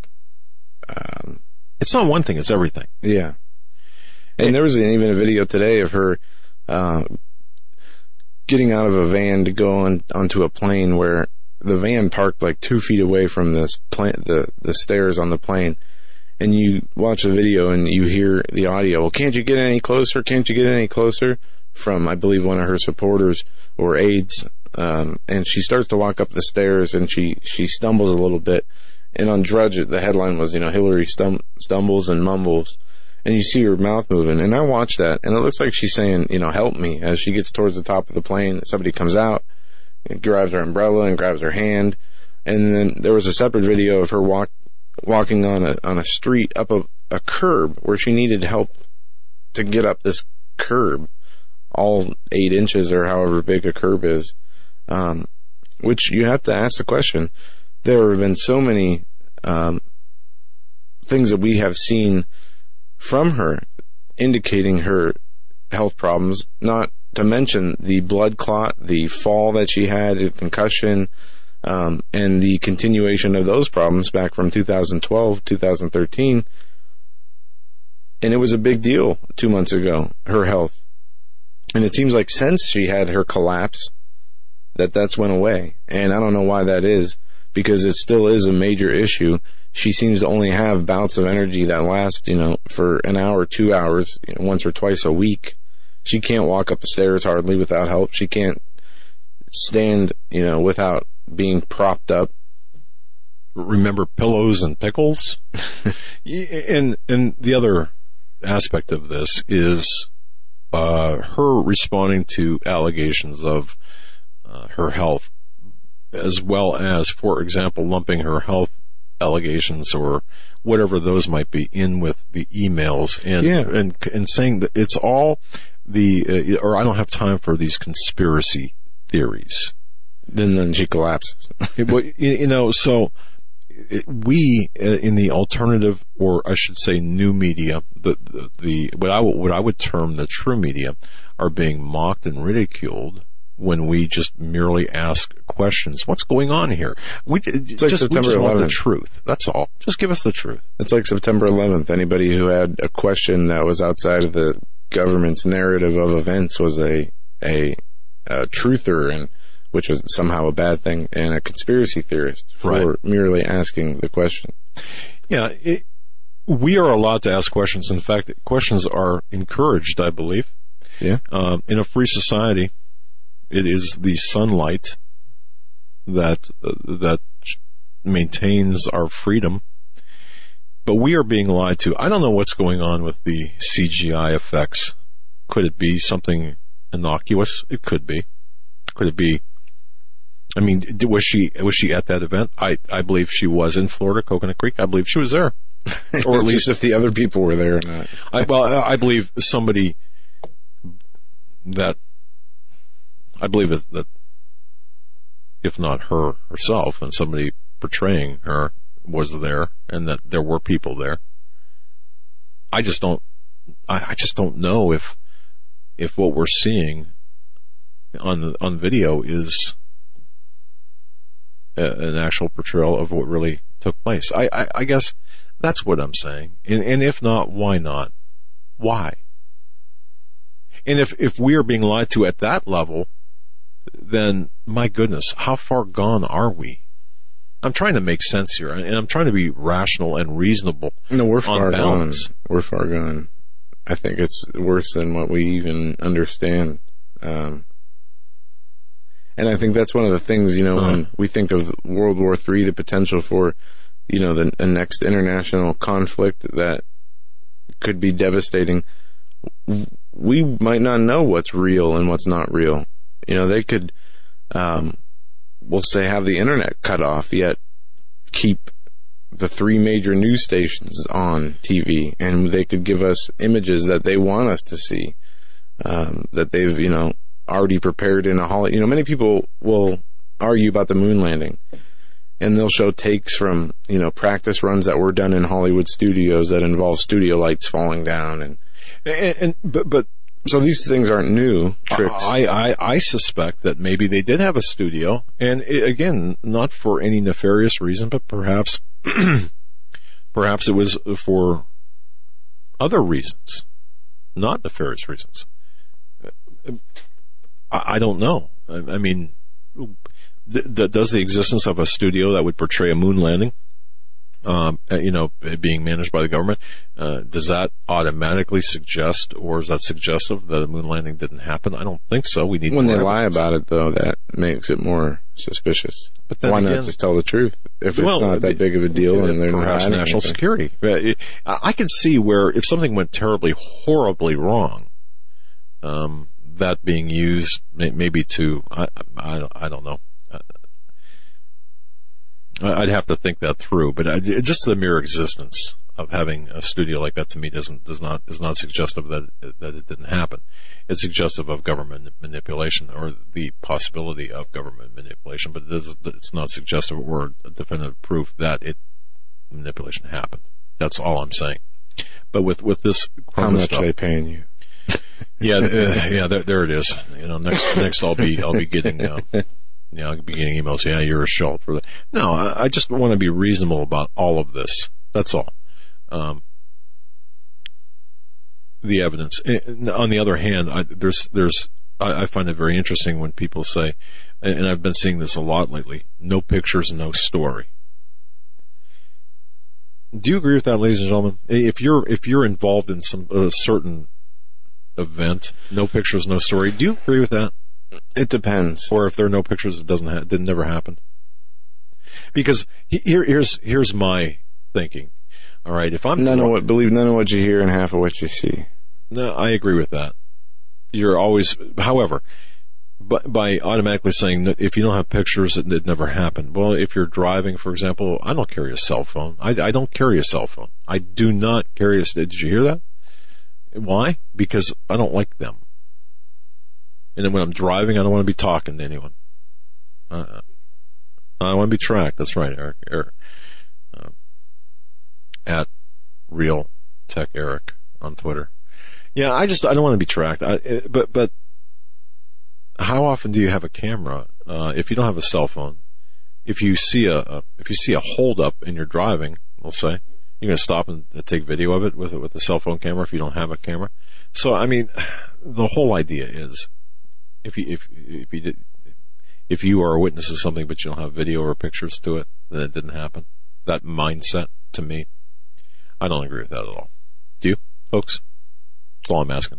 Um, it's not one thing, it's everything. Yeah. And there was even a video today of her, uh, getting out of a van to go on onto a plane where the van parked like two feet away from this plane, the, the stairs on the plane. And you watch the video and you hear the audio. Well, can't you get any closer? Can't you get any closer? From, I believe, one of her supporters or aides. Um, and she starts to walk up the stairs and she, she stumbles a little bit. And on Drudge, the headline was, you know, Hillary stum- stumbles and mumbles. And you see her mouth moving. And I watched that, and it looks like she's saying, you know, help me. As she gets towards the top of the plane, somebody comes out and grabs her umbrella and grabs her hand. And then there was a separate video of her walk, walking on a on a street up a, a curb where she needed help to get up this curb, all eight inches or however big a curb is. Um, which you have to ask the question. There have been so many um, things that we have seen from her indicating her health problems, not to mention the blood clot, the fall that she had, the concussion, um, and the continuation of those problems back from two thousand twelve, two thousand thirteen. And it was a big deal two months ago, her health. And it seems like since she had her collapse, that that's went away. And I don't know why that is, because it still is a major issue. She seems to only have bouts of energy that last, you know, for an hour, two hours, you know, once or twice a week. She can't walk up the stairs hardly without help. She can't stand, you know, without being propped up. Remember pillows and pickles? and and the other aspect of this is uh, her responding to allegations of uh, her health, as well as, for example, lumping her health allegations or whatever those might be in with the emails and yeah. and and saying that it's all the uh, or I don't have time for these conspiracy theories. Then then she collapses. it, you know, so it, we in the alternative, or I should say, new media, the the, the what I what I would term the true media, are being mocked and ridiculed when we just merely ask questions. What's going on here? We, it's like just, September we just want the eleventh. Truth. That's all. Just give us the truth. It's like September eleventh. Anybody who had a question that was outside of the government's narrative of events was a a, a truther, and which was somehow a bad thing, and a conspiracy theorist for right. merely asking the question. Yeah, it, we are allowed to ask questions. In fact, questions are encouraged, I believe. Yeah. Um, in a free society, it is the sunlight that uh, that maintains our freedom. But we are being lied to. I don't know what's going on with the C G I effects. Could it be something innocuous? It could be. Could it be? I mean, was she was she at that event? I, I believe she was in Florida, Coconut Creek. I believe she was there, or at least if the other people were there or not. I, well, I believe somebody that I believe that, that if not her herself, and somebody portraying her was there, and that there were people there. I just don't. I, I just don't know if if what we're seeing on the on video is a, an actual portrayal of what really took place. I, I, I guess that's what I'm saying. And, and if not, why not? Why? And if if we are being lied to at that level, then my goodness, how far gone are we? I'm trying to make sense here, and I'm trying to be rational and reasonable. No, we're far gone. Balance. We're far gone. I think it's worse than what we even understand. Um, And I think that's one of the things, you know, uh-huh. when we think of World War Three, the potential for, you know, the, the next international conflict that could be devastating. We might not know what's real and what's not real. You know, they could, um, we'll say, have the internet cut off, yet keep the three major news stations on T V, and they could give us images that they want us to see, um, that they've, you know, already prepared in a hall. You know, many people will argue about the moon landing, and they'll show takes from, you know, practice runs that were done in Hollywood studios that involve studio lights falling down, and and, and but but so these things aren't new tricks. I, I I suspect that maybe they did have a studio, and it, again, not for any nefarious reason, but perhaps perhaps it was for other reasons, not nefarious reasons. I, I don't know. I, I mean, th- th- does the existence of a studio that would portray a moon landing, um, you know, being managed by the government, uh, does that automatically suggest, or is that suggestive that a moon landing didn't happen? I don't think so. We need when more they evidence. lie about it, though, that makes it more suspicious. But then why again, not just tell the truth if it's well, not that big of a deal and they're not perhaps hiding national anything. security? I can see where if something went terribly, horribly wrong, um, that being used maybe to I I, I don't know. I'd have to think that through, but I, just the mere existence of having a studio like that to me doesn't does not is not suggestive that that it didn't happen. It's suggestive of government manipulation or the possibility of government manipulation, but it is, it's not suggestive or a definitive proof that it manipulation happened. That's all I'm saying. But with with this, how much stuff, are they paying you? yeah, uh, yeah, there, there it is. You know, next next I'll be I'll be getting. Uh, Yeah, I'll be getting emails. Yeah, you're a shill for that. No, I, I just want to be reasonable about all of this. That's all. Um, the evidence. On the other hand, I, there's, there's, I, I find it very interesting when people say, and, and I've been seeing this a lot lately, no pictures, no story. Do you agree with that, ladies and gentlemen? If you're, if you're involved in some, a certain event, no pictures, no story, do you agree with that? It depends. Or if there are no pictures, it doesn't ha- it didn't never happen. Because here, here's here's my thinking. All right, if I'm none of what believe none of what you hear and half of what you see. No, I agree with that. You're always, however, but by automatically saying that if you don't have pictures, it, it never happened. Well, if you're driving, for example, I don't carry a cell phone. I, I don't carry a cell phone. I do not carry a. Did you hear that? Why? Because I don't like them. And then when I'm driving, I don't want to be talking to anyone. Uh, I don't want to be tracked. That's right, Eric. Eric. Uh, at Real Tech Eric on Twitter. Yeah, I just I don't want to be tracked. I, but but how often do you have a camera? Uh, if you don't have a cell phone, if you see a, a if you see a holdup and you're driving, we'll say you're going to stop and take video of it with with a cell phone camera if you don't have a camera. So I mean, the whole idea is. If you if if you did, if you are a witness of something but you don't have video or pictures to it, then it didn't happen. That mindset, to me, I don't agree with that at all. Do you, folks? That's all I'm asking.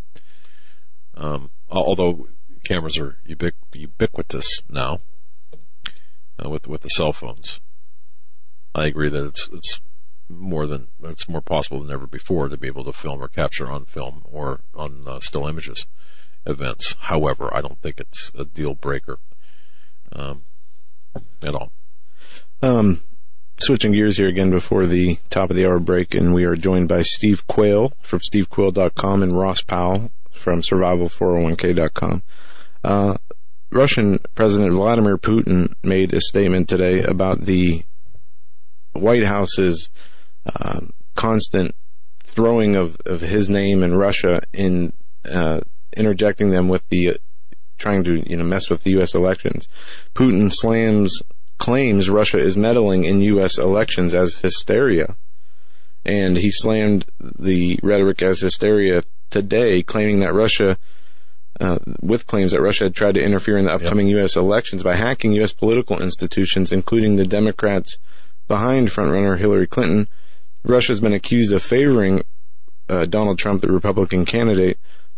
Um, although cameras are ubiqu- ubiquitous now uh, with with the cell phones, I agree that it's it's more than it's more possible than ever before to be able to film or capture on film or on uh, still images. Events. However, I don't think it's a deal breaker um, at all. Um, switching gears here again before the top of the hour break, and we are joined by Steve Quayle from steve quayle dot com and Ross Powell from survival four oh one k dot com. Uh, Russian President Vladimir Putin made a statement today about the White House's uh, constant throwing of, of his name and Russia in uh, interjecting them with the uh, trying to you know mess with the U S elections. Putin slams claims Russia is meddling in U S elections as hysteria, and he slammed the rhetoric as hysteria today, claiming that Russia, uh, with claims that Russia had tried to interfere in the upcoming yep. U S elections by hacking U S political institutions, including the Democrats behind frontrunner Hillary Clinton. Russia's been accused of favoring uh, Donald Trump, the Republican candidate,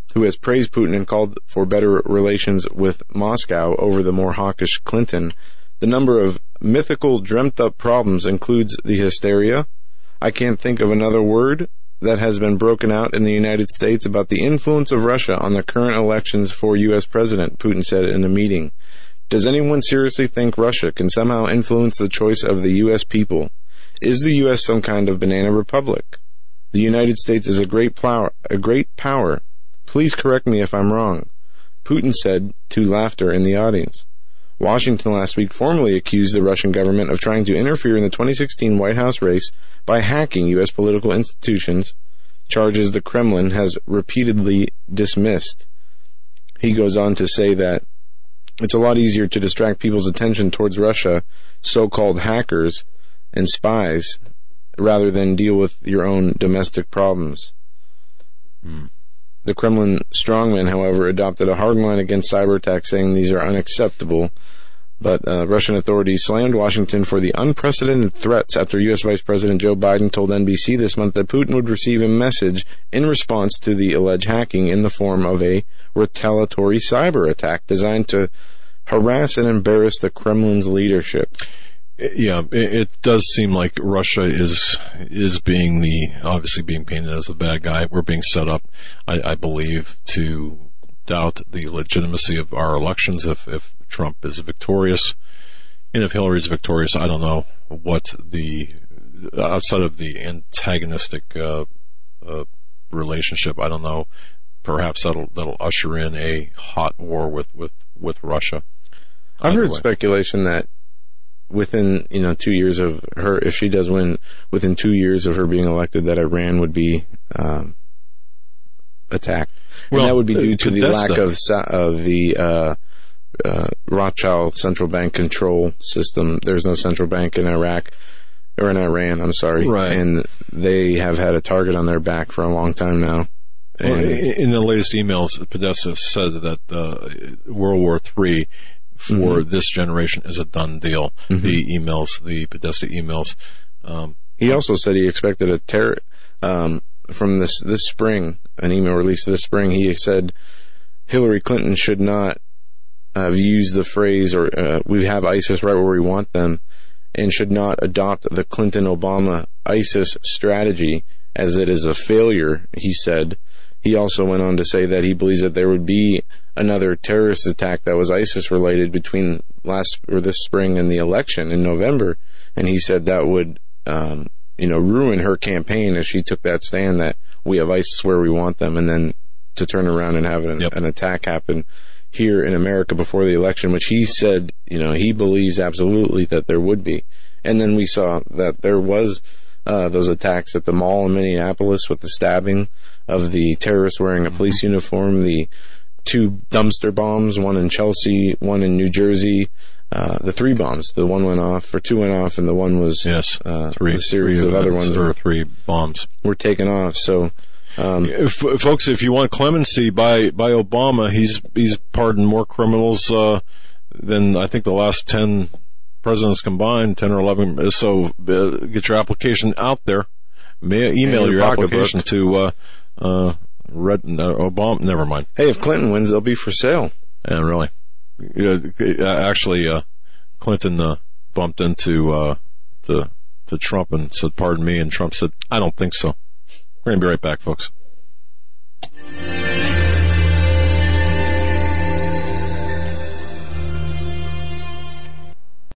who has praised Putin and called for better relations with Moscow over the more hawkish Clinton. The number of mythical, dreamt-up problems includes the hysteria. I can't think of another word that has been broken out in the United States about the influence of Russia on the current elections for U S president, Putin said in a meeting. Does anyone seriously think Russia can somehow influence the choice of the U S people? Is the U S some kind of banana republic? The United States is a great power, a great power. Please correct me if I'm wrong, Putin said to laughter in the audience. Washington last week formally accused the Russian government of trying to interfere in the twenty sixteen White House race by hacking U S political institutions, charges the Kremlin has repeatedly dismissed. He goes on to say that it's a lot easier to distract people's attention towards Russia, so-called hackers and spies, rather than deal with your own domestic problems. Mm. The Kremlin strongman, however, adopted a hard line against cyber attacks, saying these are unacceptable. But uh, Russian authorities slammed Washington for the unprecedented threats after U S Vice President Joe Biden told N B C this month that Putin would receive a message in response to the alleged hacking in the form of a retaliatory cyber attack designed to harass and embarrass the Kremlin's leadership. Yeah, it does seem like Russia is is being the obviously being painted as the bad guy. We're being set up, I, I believe, to doubt the legitimacy of our elections if, if Trump is victorious. And if Hillary's victorious, I don't know what the, outside of the antagonistic uh, uh, relationship, I don't know, perhaps that'll that'll usher in a hot war with, with, with Russia. I've heard speculation that within, you know, two years of her, if she does win, within two years of her being elected, that Iran would be um, attacked. Well, and that would be due to the lack of of the uh, uh, Rothschild central bank control system. There's no central bank in Iraq, or in Iran, I'm sorry. Right. And they have had a target on their back for a long time now. Well, in the latest emails, Podesta said that uh, World War Three for mm-hmm. this generation is a done deal. Mm-hmm. The emails, the Podesta emails. Um, he also said he expected a terror um, from this this spring, an email released this spring. He said Hillary Clinton should not have used the phrase, or uh, we have ISIS right where we want them, and should not adopt the Clinton-Obama ISIS strategy, as it is a failure, he said. He also went on to say that he believes that there would be another terrorist attack that was ISIS related between last or this spring and the election in November, and he said that would, um, you know, ruin her campaign as she took that stand that we have ISIS where we want them, and then to turn around and have an, yep. an attack happen here in America before the election, which he said, you know, he believes absolutely that there would be. And then we saw that there was uh, those attacks at the mall in Minneapolis with the stabbing of the terrorist wearing a police uniform, the two dumpster bombs, one in Chelsea, one in New Jersey, uh, the three bombs. The one went off, or two went off, and the one was, yes, uh, three, a series three, of other ones. Or three bombs were taken off. So, um, if, folks, if you want clemency by, by Obama, he's, he's pardoned more criminals, uh, than I think the last ten presidents combined, ten or eleven. So, uh, get your application out there. May, email your, your application to, uh, Uh, Red, uh, Obama, never mind. Hey, if Clinton wins, they'll be for sale. Yeah, really. Uh, actually, uh, Clinton, uh, bumped into, uh, to, to Trump and said, pardon me, and Trump said, I don't think so. We're gonna be right back, folks.